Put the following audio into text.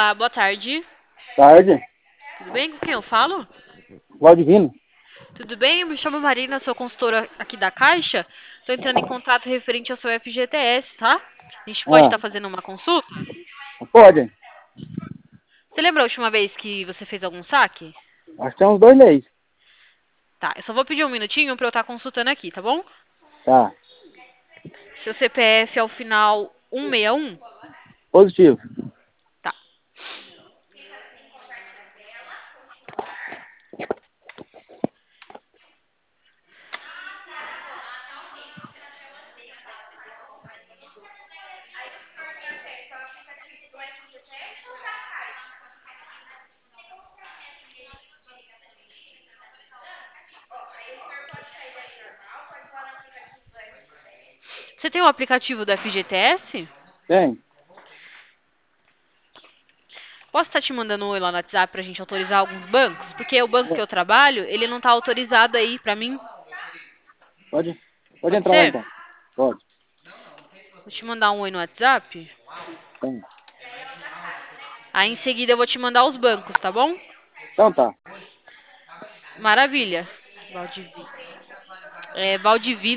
Olá, boa tarde. Tarde, Tudo bem? Com quem eu falo? Valdivino. Tudo bem? Eu me chamo Marina, sou consultora aqui da Caixa. Estou entrando em contato referente ao seu FGTS, tá? A gente pode Ah, estar fazendo uma consulta? pode. Você lembra a última vez que você fez algum saque? Acho que tem uns 2 meses. Tá, eu só vou pedir um minutinho para eu estar consultando aqui, tá bom? Tá. Seu CPF é o final 161? Positivo. Tá. Você tem o aplicativo do FGTS? Tem? Posso estar te mandando um oi lá no WhatsApp pra gente autorizar alguns bancos? Porque o banco que eu trabalho, ele não tá autorizado aí pra mim. Pode? Pode Pode entrar lá ser? então. Pode. Vou te mandar um oi no WhatsApp. Tem. Aí em seguida eu vou te mandar os bancos, tá bom? Então tá. Maravilha. Valdivi. É, Valdivino.